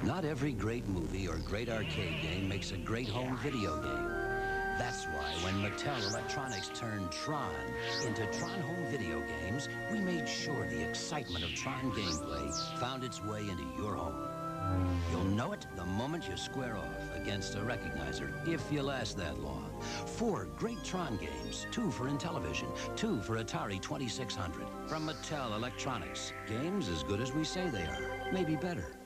Not every great movie or great arcade game makes a great home video game. That's why when Mattel Electronics turned Tron into Tron Home Video Games, we made sure the excitement of Tron gameplay found its way into your home. You'll know it the moment you square off against a recognizer, if you last that long. 4 great Tron games, 2 for Intellivision, 2 for Atari 2600. From Mattel Electronics, games as good as we say they are, maybe better.